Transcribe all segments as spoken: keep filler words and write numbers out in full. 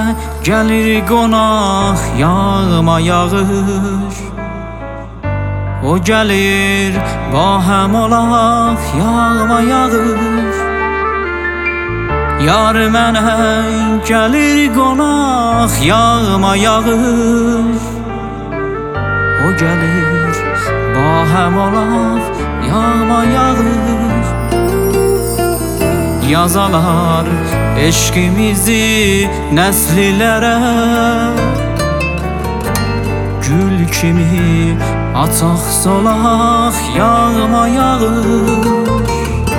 gəlir qonaq yağma yağış. O gəlir bahəm olaq yağma yağış. Yar mənə gəlir qonaq yağma yağış. O gəlir bahəm olaq yağma yağış. Yazalar eşkimizi nəslilərə, gül kimi açaq solaq yağma yağış.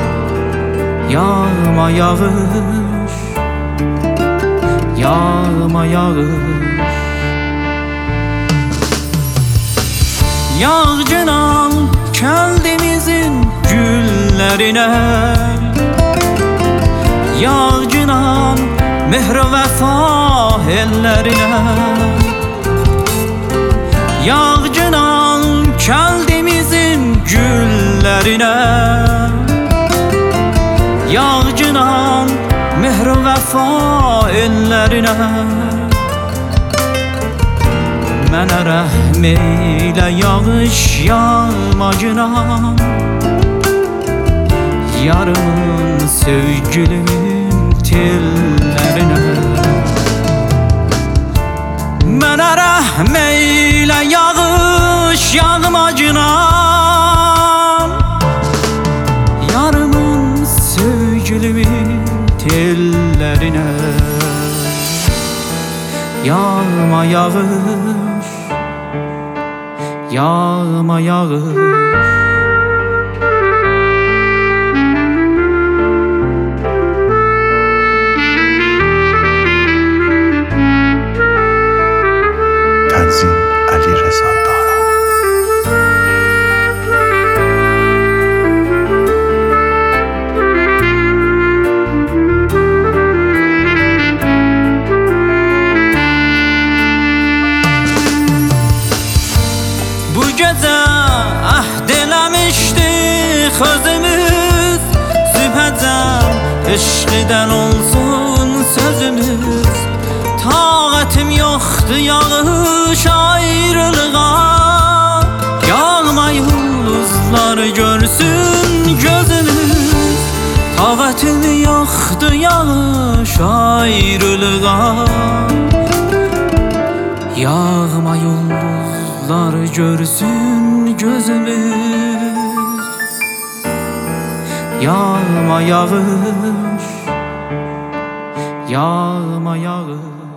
Yağma yağış, yağma yağış. Yağcınan kəndimizin güllərinə, yağcınan mehr vəfa ellərinə, yağcınan kəndimizin güllərinə, yağcınan mehr vəfa ellərinə. Mənə rəhm eylə yağış yağmacınan, yarımın sevgilimin tellərinə. Mənə rəhm eylə yağış yağmacınan, yarımın sevgilimin tellərinə. Yağma yağış, yağma yağış. Tənzim Əli Rəza Daran. Bu gecə əhd eləmişdik özümüz, sübhəcəm eşqdən olsun sözümüz. Taqətim yoxdur yağış ayrılığa, yağma yıldızlar görsün gözümüz. Taqətim yoxdur yağış ayrılığa, yağma yıldızlar görsün gözümüz. Yağma yağış, yağma yağış.